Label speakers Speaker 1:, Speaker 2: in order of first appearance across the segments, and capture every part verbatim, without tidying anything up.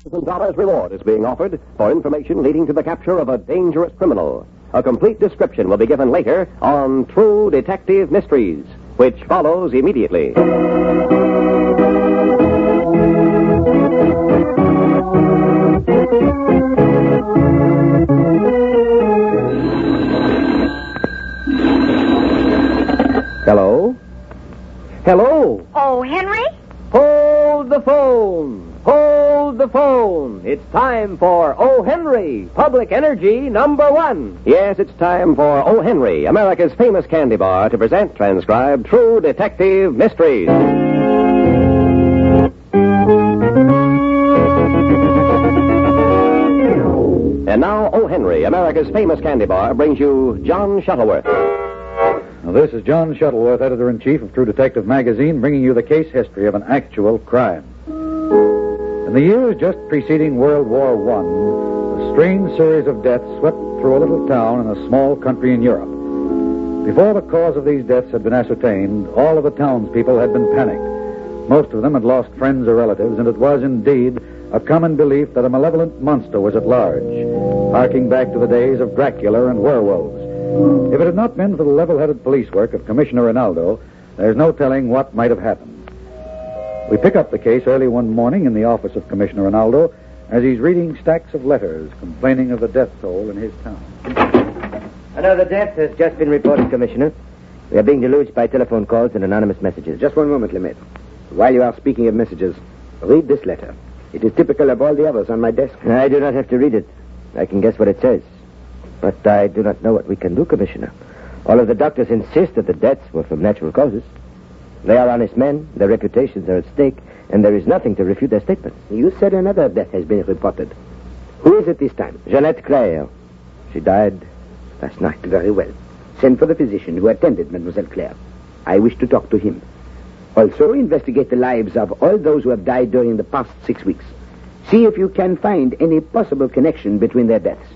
Speaker 1: one thousand dollars reward is being offered for information leading to the capture of a dangerous criminal. A complete description will be given later on True Detective Mysteries, which follows immediately. Hello? Hello?
Speaker 2: Oh, Henry?
Speaker 1: Hold the phone! Hold the phone! It's time for O. Henry, Public Energy number one. Yes, it's time for O. Henry, America's famous candy bar, to present transcribed True Detective Mysteries. And now, O. Henry, America's famous candy bar, brings you John Shuttleworth.
Speaker 3: Now, this is John Shuttleworth, editor-in-chief of True Detective Magazine, bringing you the case history of an actual crime. In the years just preceding World War One, a strange series of deaths swept through a little town in a small country in Europe. Before the cause of these deaths had been ascertained, all of the townspeople had been panicked. Most of them had lost friends or relatives, and it was indeed a common belief that a malevolent monster was at large, harking back to the days of Dracula and werewolves. If it had not been for the level-headed police work of Commissioner Rinaldo, there's no telling what might have happened. We pick up the case early one morning in the office of Commissioner Rinaldo as he's reading stacks of letters complaining of the death toll in his town.
Speaker 4: Another death has just been reported, Commissioner. We are being deluged by telephone calls and anonymous messages.
Speaker 5: Just one moment, Lemaitre. While you are speaking of messages, read this letter. It is typical of all the others on my desk.
Speaker 4: I do not have to read it. I can guess what it says. But I do not know what we can do, Commissioner. All of the doctors insist that the deaths were from natural causes. They are honest men, their reputations are at stake, and there is nothing to refute their statements.
Speaker 5: You said another death has been reported. Who is it this time?
Speaker 4: Jeanette Claire. She died last night.
Speaker 5: Very well. Send for the physician who attended Mademoiselle Claire. I wish to talk to him. Also, investigate the lives of all those who have died during the past six weeks. See if you can find any possible connection between their deaths.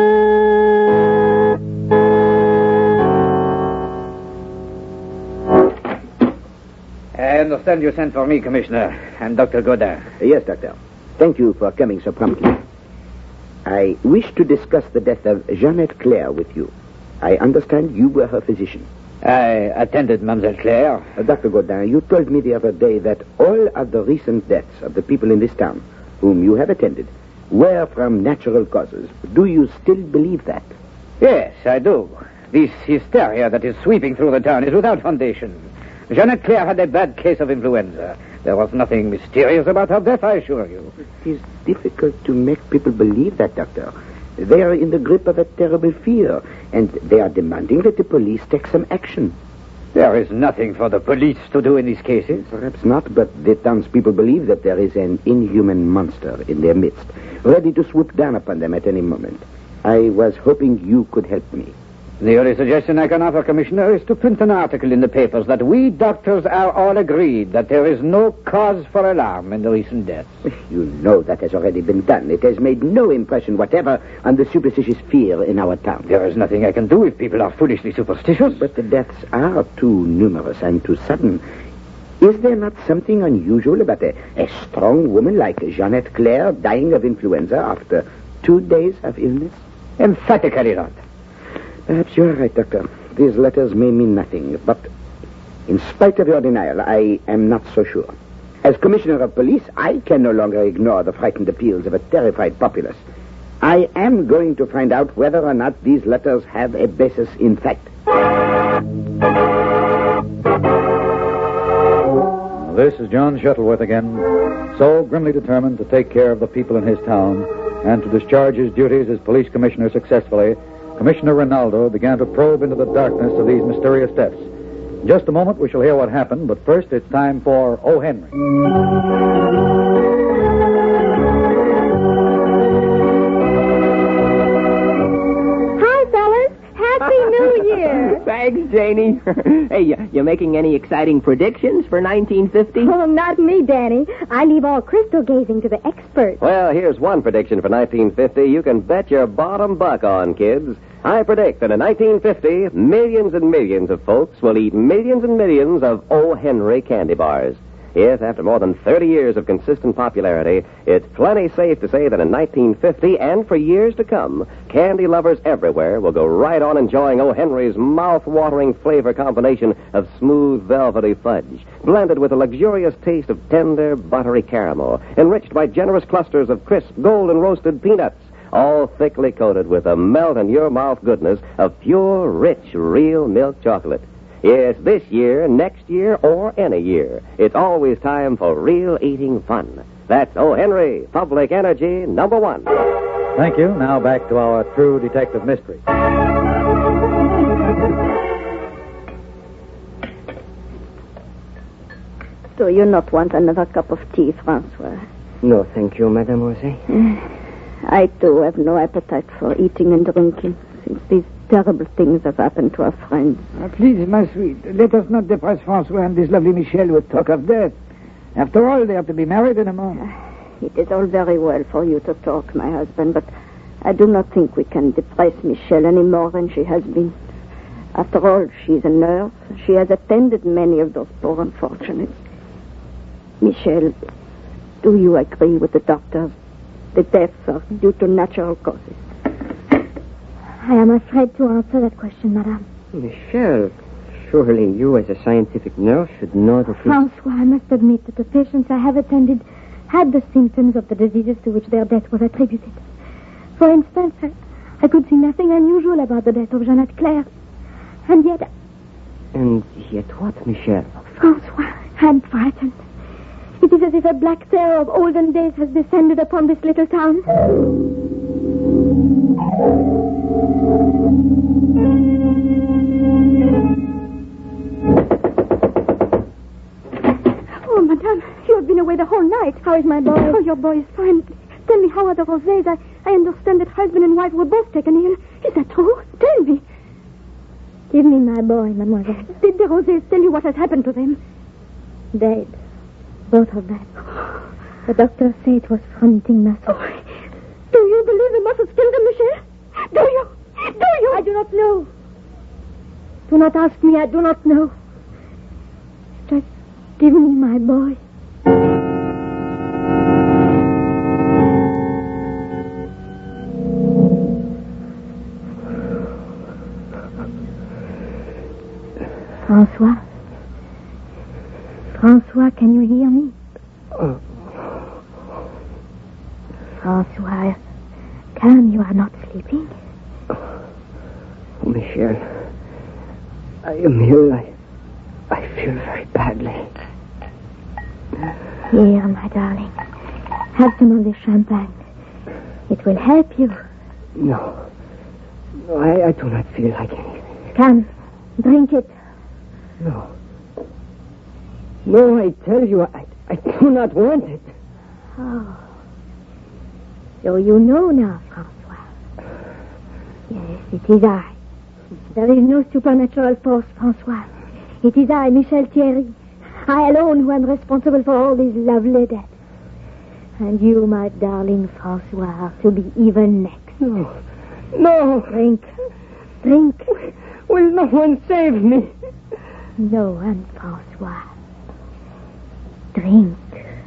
Speaker 6: I understand you sent for me, Commissioner. I'm Doctor Godin.
Speaker 5: Yes, Doctor. Thank you for coming so promptly. I wish to discuss the death of Jeanette Claire with you. I understand you were her physician.
Speaker 6: I attended Mademoiselle Claire.
Speaker 5: Uh, Doctor Godin, you told me the other day that all of the recent deaths of the people in this town whom you have attended were from natural causes. Do you still believe that?
Speaker 6: Yes, I do. This hysteria that is sweeping through the town is without foundation. Jeanette Claire had a bad case of influenza. There was nothing mysterious about her death, I assure you.
Speaker 5: It is difficult to make people believe that, Doctor. They are in the grip of a terrible fear, and they are demanding that the police take some action.
Speaker 6: There is nothing for the police to do in these cases.
Speaker 5: Perhaps not, but the townspeople believe that there is an inhuman monster in their midst, ready to swoop down upon them at any moment. I was hoping you could help me.
Speaker 6: The only suggestion I can offer, Commissioner, is to print an article in the papers that we doctors are all agreed that there is no cause for alarm in the recent deaths.
Speaker 5: You know that has already been done. It has made no impression whatever on the superstitious fear in our town.
Speaker 6: There is nothing I can do if people are foolishly superstitious.
Speaker 5: But the deaths are too numerous and too sudden. Is there not something unusual about a, a strong woman like Jeanette Claire dying of influenza after two days of illness?
Speaker 6: Emphatically not.
Speaker 5: Perhaps you're right, Doctor. These letters may mean nothing, but in spite of your denial, I am not so sure. As Commissioner of Police, I can no longer ignore the frightened appeals of a terrified populace. I am going to find out whether or not these letters have a basis in fact.
Speaker 3: This is John Shuttleworth again, so grimly determined to take care of the people in his town and to discharge his duties as police commissioner successfully. Commissioner Rinaldo began to probe into the darkness of these mysterious deaths. In just a moment, we shall hear what happened, but first it's time for O. Henry.
Speaker 2: Hi, fellas. Happy New Year.
Speaker 7: Thanks, Janie. Hey, you, you making any exciting predictions for nineteen fifty?
Speaker 2: Oh, not me, Danny. I leave all crystal gazing to the experts.
Speaker 1: Well, here's one prediction for nineteen fifty you can bet your bottom buck on, kids. I predict that in nineteen fifty, millions and millions of folks will eat millions and millions of O. Henry candy bars. Yes, after more than thirty years of consistent popularity, it's plenty safe to say that in nineteen fifty and for years to come, candy lovers everywhere will go right on enjoying O. Henry's mouth-watering flavor combination of smooth, velvety fudge, blended with a luxurious taste of tender, buttery caramel, enriched by generous clusters of crisp, golden roasted peanuts, all thickly coated with a melt-in-your-mouth goodness of pure, rich, real milk chocolate. Yes, this year, next year, or any year, it's always time for real eating fun. That's O. Henry, Public Energy number one.
Speaker 3: Thank you. Now back to our True Detective Mystery.
Speaker 2: Do you not want another cup of tea, Francois?
Speaker 4: No, thank you, Mademoiselle.
Speaker 2: I, too, have no appetite for eating and drinking since these terrible things have happened to our friends.
Speaker 6: Uh, please, my sweet, let us not depress Francois and this lovely Michel with talk of death. After all, they are to be married in a month.
Speaker 2: It is all very well for you to talk, my husband, but I do not think we can depress Michelle any more than she has been. After all, she is a nurse. She has attended many of those poor unfortunates. Michelle, do you agree with the doctors? The deaths are due to natural causes.
Speaker 8: I am afraid to answer that question, madame.
Speaker 4: Michelle, surely you as a scientific nurse should know that...
Speaker 8: Francois, I must admit that the patients I have attended had the symptoms of the diseases to which their death was attributed. For instance, I, I could see nothing unusual about the death of Jeannette Claire. And yet...
Speaker 4: And yet what, Michelle?
Speaker 8: Francois, I am frightened. It is as if a black terror of olden days has descended upon this little town. Oh, madame, you have been away the whole night. How is my boy? Oh, your boy is fine. Tell me, how are the Rosés? I, I understand that husband and wife were both taken ill. Is that true? Tell me. Give me my boy, mademoiselle. Did the Rosés tell you what has happened to them? Dead. Both of them. The doctors say it was fronting muscle.
Speaker 2: Oh, do you believe the muscles killed them, Michelle? Do you? Do you?
Speaker 8: I do not know. Do not ask me. I do not know. Just give me my boy. Francois? Francois, can you hear me?
Speaker 4: Oh.
Speaker 8: Francois, come, you are not sleeping.
Speaker 4: Oh, Michelle, I am ill. I, I feel very badly.
Speaker 8: Here, my darling. Have some of this champagne. It will help you.
Speaker 4: No. No, I, I do not feel like anything.
Speaker 8: Come, drink it.
Speaker 4: No. No, I tell you, I, I do not want it.
Speaker 8: Oh. So you know now, Francois. Yes, it is I. There is no supernatural force, Francois. It is I, Michel Thierry. I alone who am responsible for all these lovely deaths. And you, my darling Francois, are to be even next.
Speaker 4: No. No.
Speaker 8: Drink. Drink.
Speaker 4: Will no one save me?
Speaker 8: No one, Francois. Drink.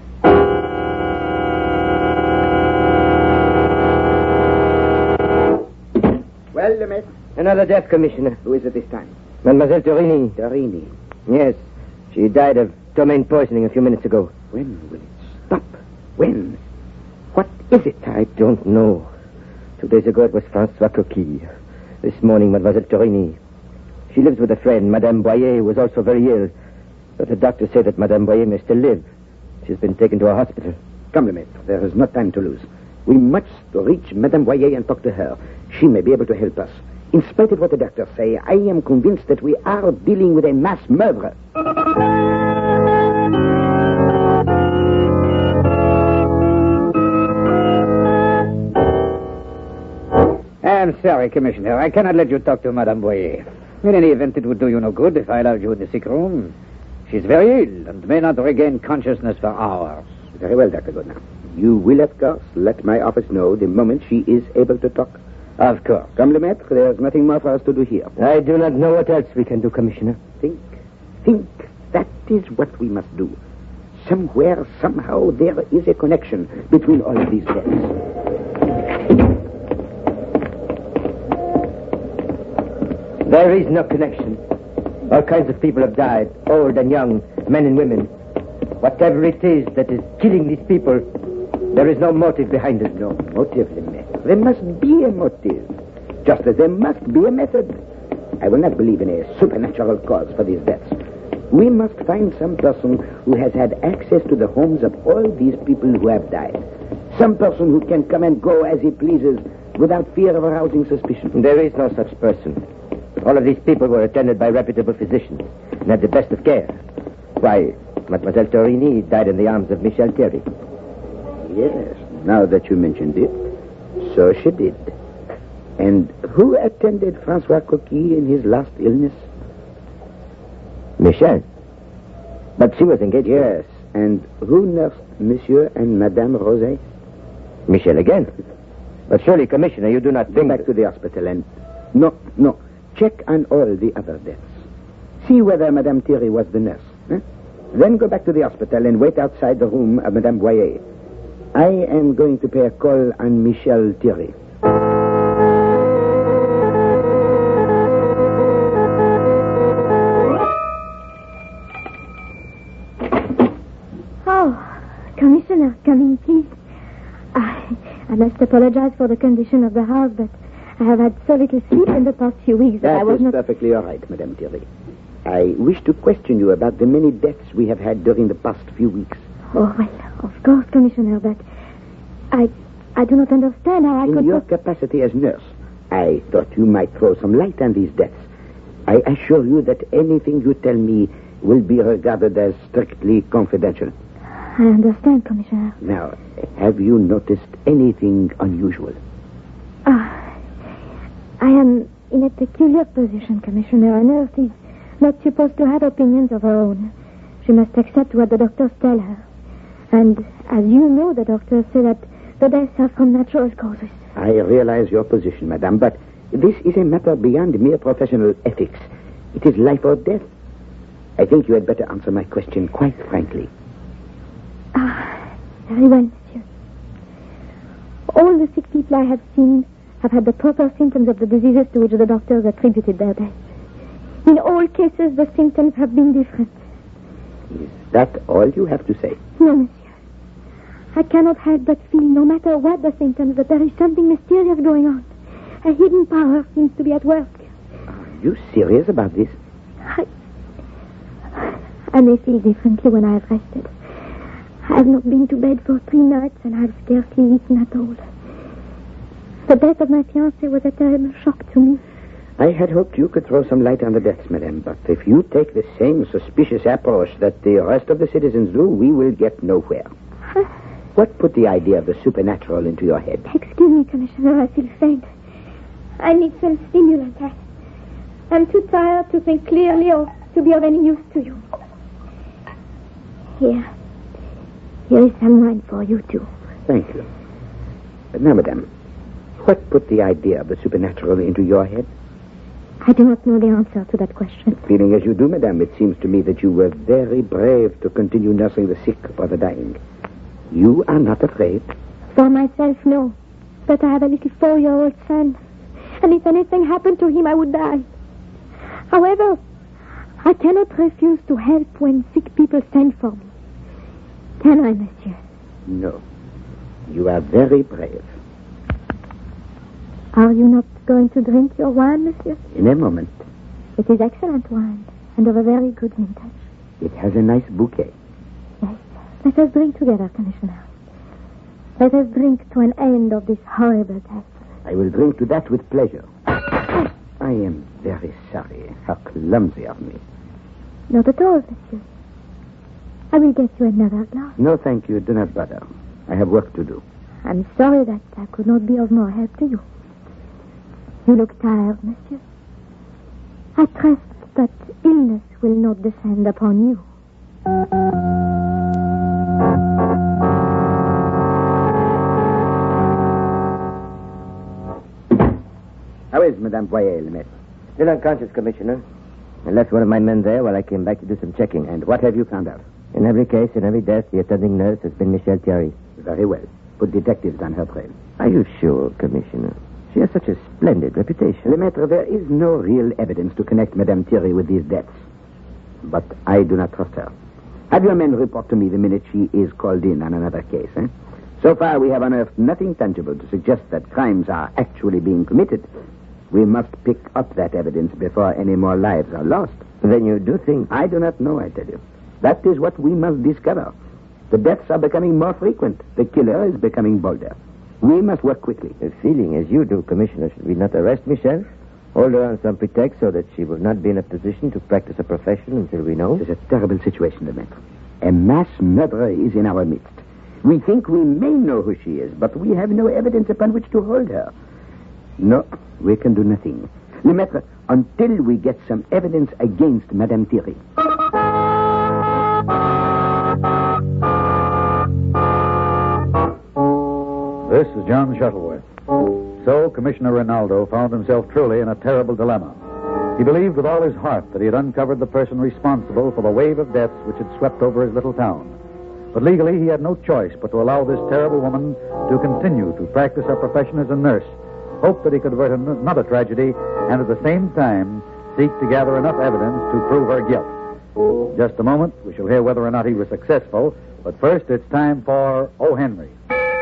Speaker 5: Well, Lemaitre,
Speaker 4: Another death, Commissioner.
Speaker 5: who is it this time?
Speaker 4: Mademoiselle Torini.
Speaker 5: Torini.
Speaker 4: Yes. She died of ptomaine poisoning a few minutes ago.
Speaker 5: When will it stop? When? What is it?
Speaker 4: I don't know. Two days ago it was François Coquille. This morning, Mademoiselle Torini. She lives with a friend, Madame Boyer, who was also very ill. But the doctors say that Madame Boyer may still live. She's been taken to a hospital.
Speaker 5: Come, Lemaitre, there is no time to lose. We must reach Madame Boyer and talk to her. She may be able to help us. In spite of what the doctors say, I am convinced that we are dealing with a mass murderer.
Speaker 6: I'm sorry, Commissioner. I cannot let you talk to Madame Boyer. In any event, it would do you no good if I allowed you in the sick room. She's very ill and may not regain consciousness for hours.
Speaker 5: Very well, Doctor Goodnow. You will, of course, let my office know the moment she is able to talk.
Speaker 6: Of course.
Speaker 5: Come, Lemaitre, there's nothing more for us to do here.
Speaker 4: I do not know what else we can do, Commissioner.
Speaker 5: Think, think. That is what we must do. somewhere, somehow, there is a connection between all of these deaths.
Speaker 4: There is no connection. All kinds of people have died, old and young, men and women. Whatever it is that is killing these people, there is no motive behind it.
Speaker 5: No motive, Lemaitre. There must be a motive, just as there must be a method. I will not believe in a supernatural cause for these deaths. We must find some person who has had access to the homes of all these people who have died. Some person who can come and go as he pleases without fear of arousing suspicion.
Speaker 4: There is no such person. All of these people were attended by reputable physicians and had the best of care. Why, Mademoiselle Torini died in the arms of Michel Thierry.
Speaker 5: Yes, now that you mentioned it, so she did. And who attended Francois Coquille in his last illness?
Speaker 4: Michel. But she was engaged.
Speaker 5: Yes, and who nursed Monsieur and Madame Rosé?
Speaker 4: Michel again. But surely, Commissioner, you do not
Speaker 5: Go
Speaker 4: think...
Speaker 5: back to the hospital and... No, no. Check on all the other deaths. See whether Madame Thierry was the nurse. Huh? Then go back to the hospital and wait outside the room of Madame Boyer. I am going to pay a call on Michel Thierry.
Speaker 8: Oh, Commissioner, come in, please. I, I must apologize for the condition of the house, but I have had so little sleep in the past few weeks that,
Speaker 5: That
Speaker 8: I was
Speaker 5: is
Speaker 8: not...
Speaker 5: perfectly all right, Madame Thierry. I wish to question you about the many deaths we have had during the past few weeks.
Speaker 8: Oh, well, of course, Commissioner, but I I do not understand how I
Speaker 5: In
Speaker 8: could...
Speaker 5: your capacity as nurse, I thought you might throw some light on these deaths. I assure you that anything you tell me will be regarded as strictly confidential.
Speaker 8: I understand, Commissioner.
Speaker 5: Now, have you noticed anything unusual?
Speaker 8: Ah, I am in a peculiar position, Commissioner. A nurse is not supposed to have opinions of her own. She must accept what the doctors tell her. And as you know, the doctors say that the deaths are from natural causes.
Speaker 5: I realize your position, madame, but this is a matter beyond mere professional ethics. It is life or death. I think you had better answer my question quite frankly.
Speaker 8: Ah, very well, monsieur. All the sick people I have seen have had the proper symptoms of the diseases to which the doctors attributed their deaths. In all cases, the symptoms have been different.
Speaker 5: Is that all you have to say?
Speaker 8: No, monsieur. I cannot help but feel, no matter what the symptoms, that there is something mysterious going on. A hidden power seems to be at work.
Speaker 5: Are you serious about this?
Speaker 8: I, I may feel differently when I have rested. I have not been to bed for three nights and I have scarcely eaten at all. The death of my fiancé was a terrible shock to me.
Speaker 5: I had hoped you could throw some light on the deaths, madame, but if you take the same suspicious approach that the rest of the citizens do, we will get nowhere.
Speaker 8: Huh?
Speaker 5: What put the idea of the supernatural into your head?
Speaker 8: Excuse me, Commissioner, I feel faint. I need some stimulant. I, I'm too tired to think clearly or to be of any use to you. Here. Here is some wine for you, too.
Speaker 5: Thank you. But now, madame, what put the idea of the supernatural into your head?
Speaker 8: I do not know the answer to that question.
Speaker 5: Feeling as you do, madame, it seems to me that you were very brave to continue nursing the sick or the dying. You are not afraid?
Speaker 8: For myself, no. But I have a little four-year-old son. And if anything happened to him, I would die. However, I cannot refuse to help when sick people send for me. Can I, monsieur?
Speaker 5: No. You are very brave.
Speaker 8: Are you not going to drink your wine, monsieur?
Speaker 5: In a moment.
Speaker 8: It is excellent wine, and of a very good vintage.
Speaker 5: It has a nice bouquet.
Speaker 8: Yes. Let us drink together, Commissioner. Let us drink to an end of this horrible death.
Speaker 5: I will drink to that with pleasure. I am very sorry. How clumsy of me.
Speaker 8: Not at all, monsieur. I will get you another glass.
Speaker 5: No, thank you. Do not bother. I have work to do.
Speaker 8: I'm sorry that I could not be of more help to you. You look tired, monsieur. I trust that illness will not descend upon you.
Speaker 5: How is Madame Boyer, Lemaitre?
Speaker 4: Still unconscious, Commissioner. I left one of my men there while I came back to do some checking.
Speaker 5: And what have you found out?
Speaker 4: In every case, in every death, the attending nurse has been Michelle Thierry.
Speaker 5: Very well. Put detectives on her trail.
Speaker 4: Are you sure, Commissioner? She has such a splendid reputation.
Speaker 5: Lemaitre, there is no real evidence to connect Madame Thierry with these deaths. But I do not trust her. Have your men report to me the minute she is called in on another case, eh? So far, we have unearthed nothing tangible to suggest that crimes are actually being committed. We must pick up that evidence before any more lives are lost.
Speaker 4: Then you do think...
Speaker 5: I do not know, I tell you. That is what we must discover. The deaths are becoming more frequent. The killer is becoming bolder. We must work quickly.
Speaker 4: A feeling as you do, Commissioner, should we not arrest Michelle? Hold her on some pretext so that she will not be in a position to practice a profession until we know?
Speaker 5: It is a terrible situation, Lemaitre. A mass murderer is in our midst. We think we may know who she is, but we have no evidence upon which to hold her. No, we can do nothing. Lemaitre, until we get some evidence against Madame Thierry.
Speaker 3: This is John Shuttleworth. So, Commissioner Rinaldo found himself truly in a terrible dilemma. He believed with all his heart that he had uncovered the person responsible for the wave of deaths which had swept over his little town. But legally, he had no choice but to allow this terrible woman to continue to practice her profession as a nurse, hope that he could avert another tragedy, and at the same time seek to gather enough evidence to prove her guilt. In just a moment, we shall hear whether or not he was successful. But first, it's time for O. Henry.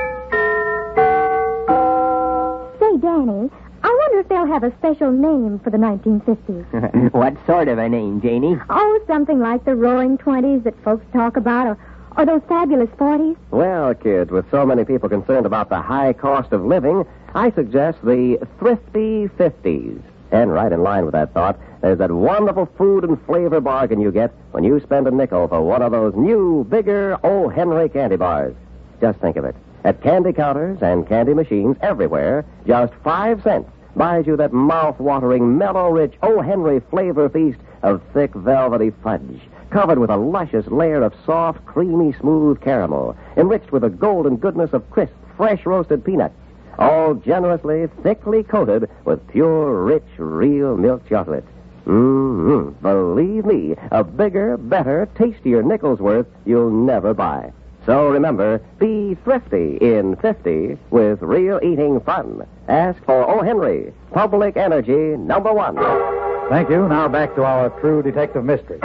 Speaker 8: Say, Danny, I wonder if they'll have a special name for the nineteen fifties.
Speaker 7: What sort of a name, Janie?
Speaker 8: Oh, something like the Roaring Twenties that folks talk about, or, or those fabulous forties.
Speaker 1: Well, kids, with so many people concerned about the high cost of living, I suggest the Thrifty Fifties. And right in line with that thought, there's that wonderful food and flavor bargain you get when you spend a nickel for one of those new, bigger O. Henry candy bars. Just think of it. At candy counters and candy machines everywhere, just five cents buys you that mouth-watering, mellow-rich O. Henry flavor feast of thick, velvety fudge, covered with a luscious layer of soft, creamy, smooth caramel, enriched with the golden goodness of crisp, fresh roasted peanuts, all generously, thickly coated with pure, rich, real milk chocolate. Mm-hmm. Believe me, a bigger, better, tastier nickel's worth you'll never buy. So remember, be thrifty in fifty with real eating fun. Ask for O. Henry, Public Energy number one.
Speaker 3: Thank you. Now back to our true detective mystery.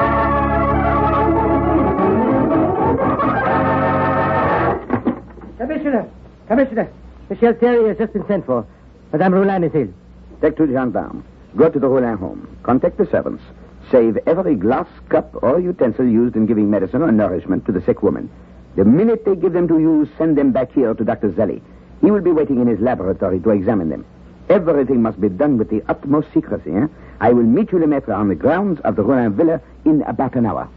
Speaker 6: Commissioner! Commissioner! Michelle Thierry has just been sent for. Madame Roulin is ill.
Speaker 5: Take two gendarmes. Go to the Roulin home. Contact the servants. Save every glass, cup, or utensil used in giving medicine or nourishment to the sick woman. The minute they give them to you, send them back here to Doctor Zelli. He will be waiting in his laboratory to examine them. Everything must be done with the utmost secrecy. Eh? I will meet you, Lemaitre, on the grounds of the Roulin Villa in about an hour.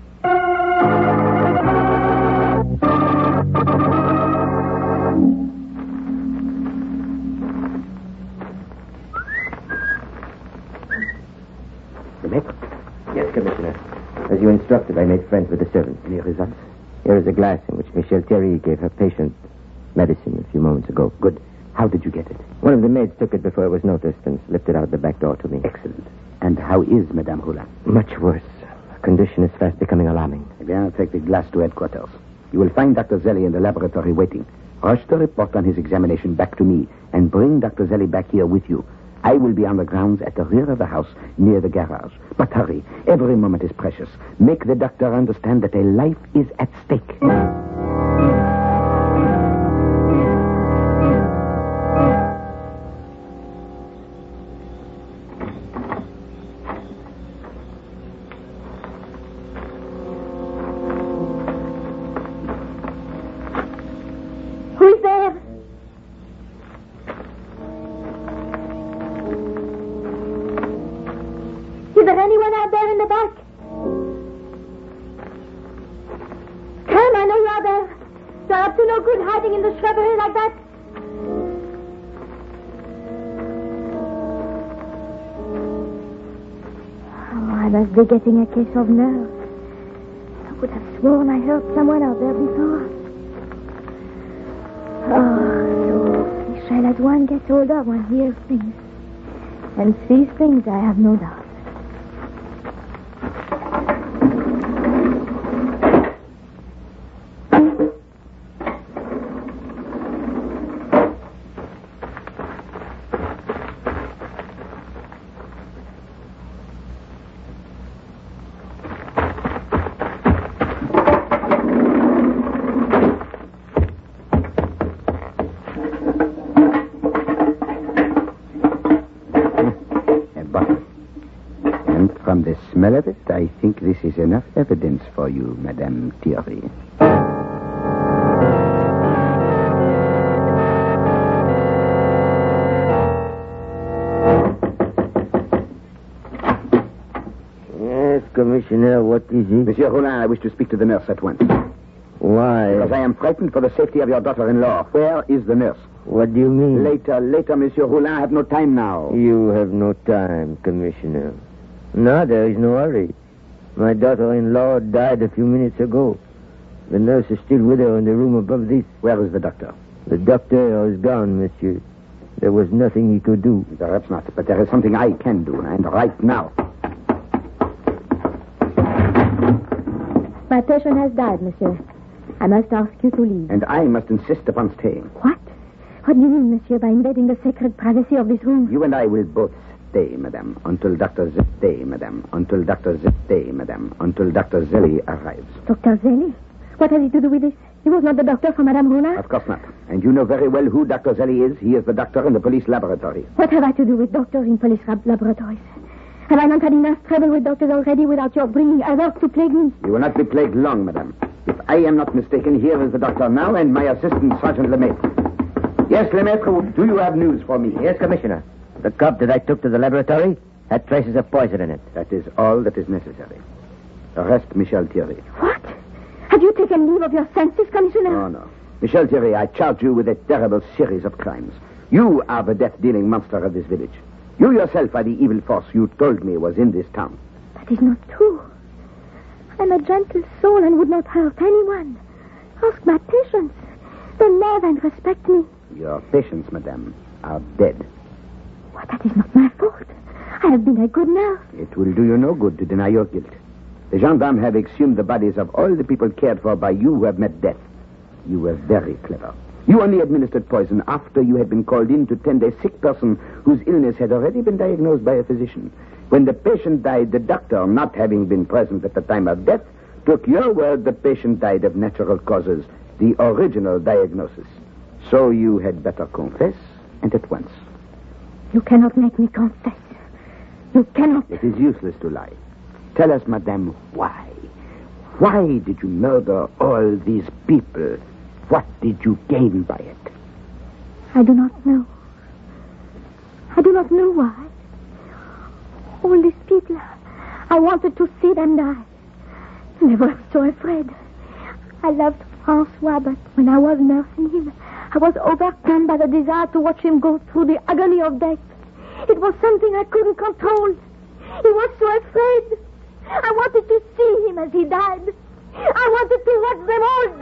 Speaker 5: Lemaitre?
Speaker 4: Yes, Commissioner. As you instructed, I made friends with the servants.
Speaker 5: Any results?
Speaker 4: Here is a glass in which Michelle Thierry gave her patient medicine a few moments ago.
Speaker 5: Good. How did you get it?
Speaker 4: One of the maids took it before it was noticed and slipped it out the back door to me.
Speaker 5: Excellent. And how is Madame Roulin?
Speaker 4: Much worse. Her condition is fast becoming alarming.
Speaker 5: Then I'll take the glass to headquarters. You will find Doctor Zelli in the laboratory waiting. Rush the report on his examination back to me and bring Doctor Zelli back here with you. I will be on the grounds at the rear of the house near the garage. But hurry. Every moment is precious. Make the doctor understand that a life is at stake.
Speaker 8: Who's there? Is there anyone out there in the back? Come, I know you're there. You're up to no good hiding in the shrubbery like that. Oh, I must be getting a case of nerves. I would have sworn I heard someone out there before. Oh, so Michelle, as one gets older, one hears things. And sees things, I have no doubt.
Speaker 5: smell of it, I think this is enough evidence for you, Madame Thierry.
Speaker 4: Yes, Commissioner, what is it?
Speaker 5: Monsieur Roulin, I wish to speak to the nurse at once.
Speaker 4: Why?
Speaker 5: Because I am frightened for the safety of your daughter-in-law. Where is the nurse?
Speaker 4: What do you mean?
Speaker 5: Later, later, Monsieur Roulin. I have no time now.
Speaker 4: You have no time, Commissioner. No, there is no hurry. My daughter-in-law died a few minutes ago. The nurse is still with her in the room above this.
Speaker 5: Where is the doctor?
Speaker 4: The doctor is gone, monsieur. There was nothing he could do.
Speaker 5: Perhaps not, but there is something I can do, and right now.
Speaker 8: My patient has died, monsieur. I must ask you to leave.
Speaker 5: And I must insist upon staying.
Speaker 8: What? What do you mean, monsieur, by invading the sacred privacy of this room?
Speaker 5: You and I will both stay, madame, until Doctor Z stay, madame, until Doctor Z stay, madame, until Doctor Zelly arrives.
Speaker 8: Doctor Zelly? What has he to do with this? He was not the doctor for Madame Roulin?
Speaker 5: Of course not. And you know very well who Doctor Zelly is. He is the doctor in the police laboratory.
Speaker 8: What have I to do with doctors in police lab- laboratories? Have I not had enough trouble with doctors already without your bringing others to plague me?
Speaker 5: You will not be plagued long, madame. If I am not mistaken, here is the doctor now and my assistant, Sergeant Lemaitre. Yes, Lemaitre, do you have news for me?
Speaker 4: Yes, Commissioner. The cup that I took to the laboratory had traces of poison in it.
Speaker 5: That is all that is necessary. Arrest Michel Thierry.
Speaker 8: What? Have you taken leave of your senses, Commissioner?
Speaker 5: Oh, no. Michel Thierry, I charge you with a terrible series of crimes. You are the death-dealing monster of this village. You yourself are the evil force you told me was in this town.
Speaker 8: That is not true. I'm a gentle soul and would not hurt anyone. Ask my patients. They love and respect me.
Speaker 5: Your patients, madame, are dead.
Speaker 8: What? That is not my fault. I have been a good nurse.
Speaker 5: It will do you no good to deny your guilt. The gendarmes have exhumed the bodies of all the people cared for by you who have met death. You were very clever. You only administered poison after you had been called in to tend a sick person whose illness had already been diagnosed by a physician. When the patient died, the doctor, not having been present at the time of death, took your word the patient died of natural causes, the original diagnosis. So you had better confess, and at once.
Speaker 8: You cannot make me confess. You cannot.
Speaker 5: It is useless to lie. Tell us, madame, why? Why did you murder all these people? What did you gain by it?
Speaker 8: I do not know. I do not know why. All these people, I wanted to see them die. And I was so afraid. I loved Francois, but when I was nursing him, I was overcome by the desire to watch him go through the agony of death. It was something I couldn't control. He was so afraid. I wanted to see him as he died. I wanted to watch them all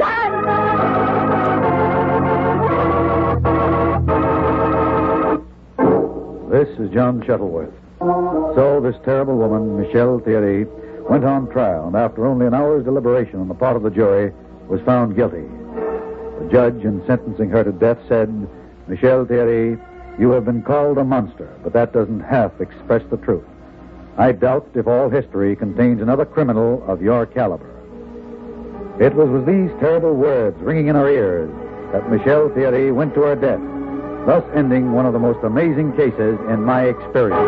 Speaker 8: die.
Speaker 3: This is John Shuttleworth. So this terrible woman, Michel Thierry, went on trial, and after only an hour's deliberation on the part of the jury, was found guilty. The judge, in sentencing her to death, said, Michel Thierry, you have been called a monster, but that doesn't half express the truth. I doubt if all history contains another criminal of your caliber. It was with these terrible words ringing in our ears that Michel Thierry went to her death, thus ending one of the most amazing cases in my experience.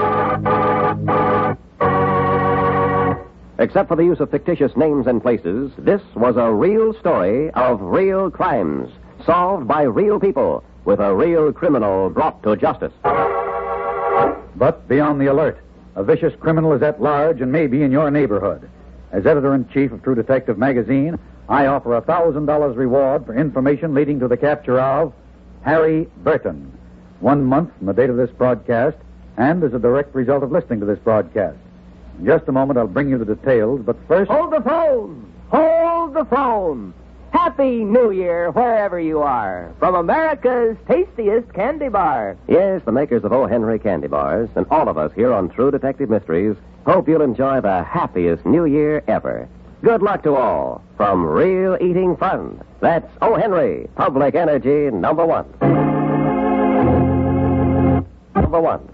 Speaker 1: Except for the use of fictitious names and places, this was a real story of real crimes, solved by real people, with a real criminal brought to justice.
Speaker 3: But be on the alert. A vicious criminal is at large and may be in your neighborhood. As editor-in-chief of True Detective magazine, I offer a thousand dollars reward for information leading to the capture of Harry Burton, one month from the date of this broadcast, and as a direct result of listening to this broadcast. In just a moment, I'll bring you the details, but first...
Speaker 7: Hold the phone! Hold the phone! Happy New Year, wherever you are, from America's tastiest candy bar.
Speaker 1: Yes, the makers of O. Henry candy bars, and all of us here on True Detective Mysteries, hope you'll enjoy the happiest New Year ever. Good luck to all, from real eating fun. That's O. Henry, Public Energy number one. Number one.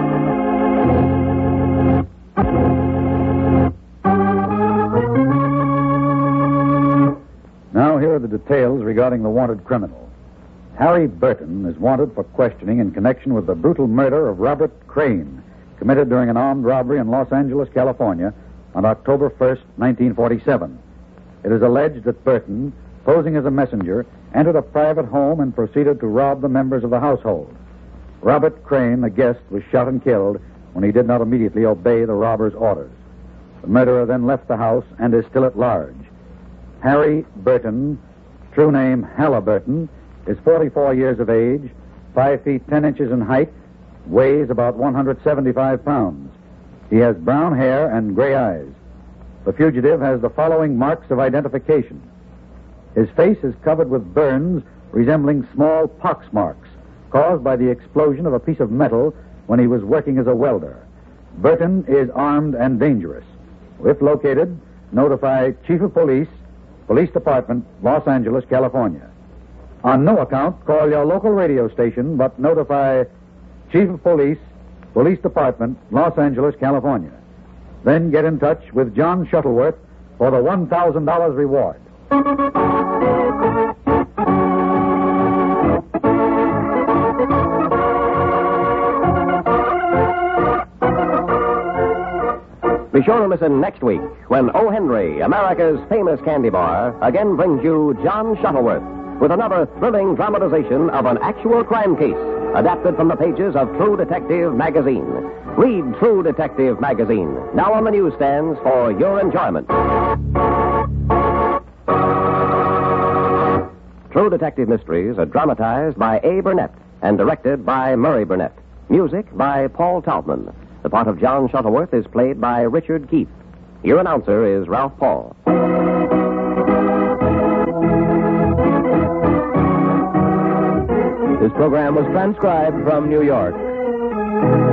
Speaker 3: Now, here are the details regarding the wanted criminal. Harry Burton is wanted for questioning in connection with the brutal murder of Robert Crane, committed during an armed robbery in Los Angeles, California, on October first, nineteen forty-seven. It is alleged that Burton, posing as a messenger, entered a private home and proceeded to rob the members of the household. Robert Crane, a guest, was shot and killed when he did not immediately obey the robber's orders. The murderer then left the house and is still at large. Harry Burton, true name Halliburton, is forty-four years of age, five feet ten inches in height, weighs about one hundred seventy-five pounds. He has brown hair and gray eyes. The fugitive has the following marks of identification. His face is covered with burns resembling small pox marks caused by the explosion of a piece of metal when he was working as a welder. Burton is armed and dangerous. If located, notify Chief of Police, Police Department, Los Angeles, California. On no account, call your local radio station, but notify Chief of Police, Police Department, Los Angeles, California. Then get in touch with John Shuttleworth for the one thousand dollars reward.
Speaker 1: Be sure to listen next week when O. Henry, America's famous candy bar, again brings you John Shuttleworth with another thrilling dramatization of an actual crime case adapted from the pages of True Detective magazine. Read True Detective magazine, now on the newsstands for your enjoyment. True Detective Mysteries are dramatized by A. Burnett and directed by Murray Burnett. Music by Paul Taubman. The part of John Shuttleworth is played by Richard Keith. Your announcer is Ralph Paul. This program was transcribed from New York.